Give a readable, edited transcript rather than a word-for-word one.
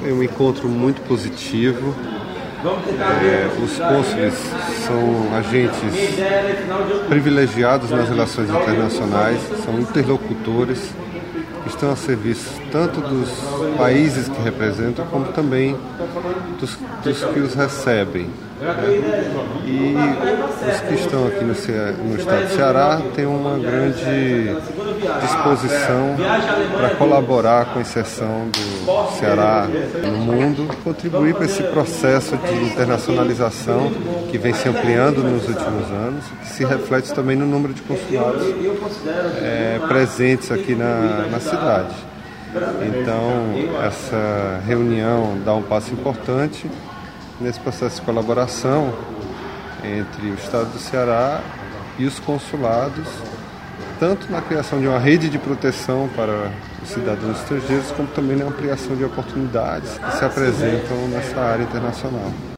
Foi um encontro muito positivo. Os cônsules são agentes privilegiados nas relações internacionais, são interlocutores que estão a serviço tanto dos países que representam, como também dos que os recebem. E os que estão aqui no estado do Ceará têm uma grande disposição para colaborar com a inserção do Ceará no mundo, contribuir para esse processo de internacionalização que vem se ampliando nos últimos anos, que se reflete também no número de consulados presentes aqui na cidade. Então, essa reunião dá um passo importante nesse processo de colaboração entre o Estado do Ceará e os consulados, tanto na criação de uma rede de proteção para os cidadãos estrangeiros, como também na ampliação de oportunidades que se apresentam nessa área internacional.